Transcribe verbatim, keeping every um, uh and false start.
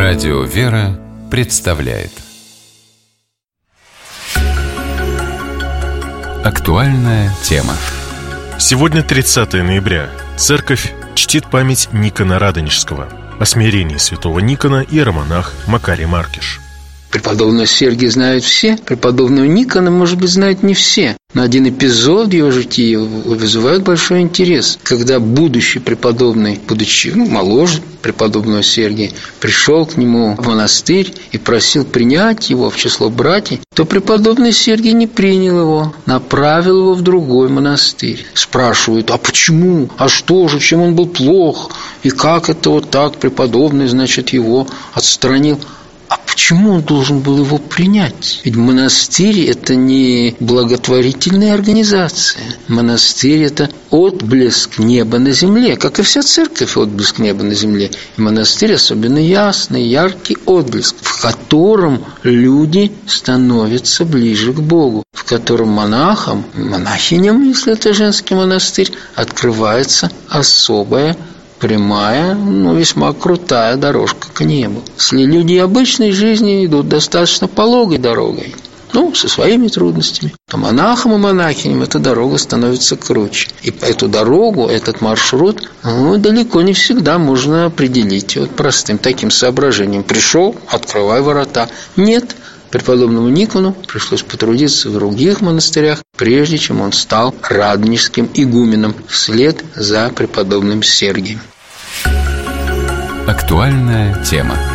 Радио «Вера» представляет актуальная тема. Сегодня тридцатое ноября. Церковь чтит память Никона Радонежского. О смирении святого Никона иеромонах Макарий Маркиш. Преподобного Сергия знают все, преподобного Никона, может быть, знают не все. Но один эпизод его жития вызывает большой интерес. Когда будущий преподобный, будучи ну, моложе преподобного Сергия, пришел к нему в монастырь и просил принять его в число братьев, то преподобный Сергий не принял его, направил его в другой монастырь. Спрашивают, а почему? А что же? Чем он был плох? И как это вот так преподобный, значит, его отстранил? А почему он должен был его принять? Ведь монастырь – это не благотворительная организация. Монастырь – это отблеск неба на земле, как и вся церковь – отблеск неба на земле. И монастырь особенно ясный, яркий отблеск, в котором люди становятся ближе к Богу, в котором монахам, монахиням, если это женский монастырь, открывается особая прямая, но весьма крутая дорожка к небу. Если люди обычной жизни идут достаточно пологой дорогой, ну, со своими трудностями, то монахам и монахиням эта дорога становится круче. И эту дорогу, этот маршрут, ну, далеко не всегда можно определить вот простым таким соображением. Пришел, открывай ворота. Нет, преподобному Никону пришлось потрудиться в других монастырях, прежде чем он стал радонежским игуменом вслед за преподобным Сергием. Актуальная тема.